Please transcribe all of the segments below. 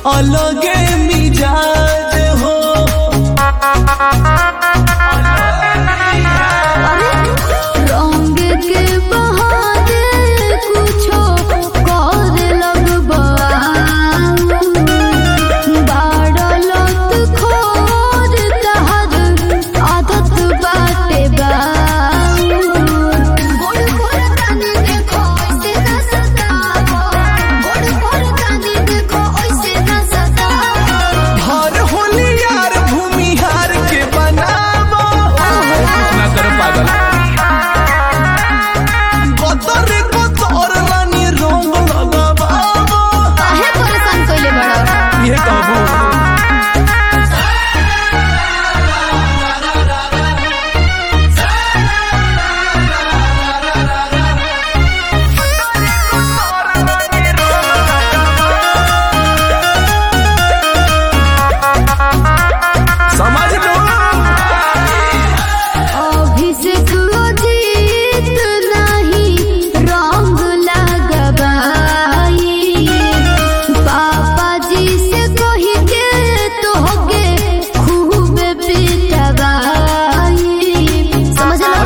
अलगे मिजाज हो। रंग के बहाने कुछो कर लगबा, बाड़लत खोर तहर आदत बाटे बा। गोड़ गोड़ कानी देखो ऐसे ना सतावो, गोड़ गोड़ कानी देखो ऐसे ना सतावो। हर होली यार भूमिहार के बनावो। ना करो पागल। गदर गदर रानी रंग लगावो। काहे परेशान कइले बड़ा? ये कहबू समझ लो। अभिषेक अजीत नहीं रंग लगबाई, पापा जी से कही के तोहके खूब पिटवाई। समझ लो।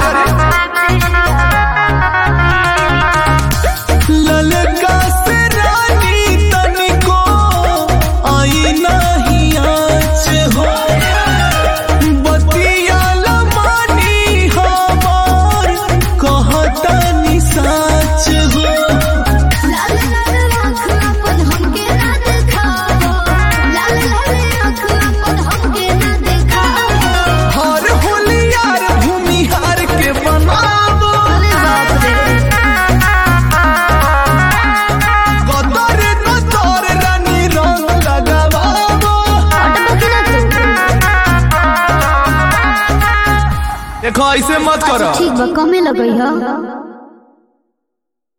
ललका से रानी तनिको आई नहीं आँच हो। बतिया लमानी हमार कहतनी साच हो। लाल लाल आँख अपन हमके ना देखावो, लाल लाल आँख अपन हमके ना देखावो। हर होली यार भूमिहार के बनावो। अरे बाप रे। गदर गदर रानी रंग लगावो। अटबो की ना तू? देखो ऐसे मत करो। ठीक बा, कमे लगई ह।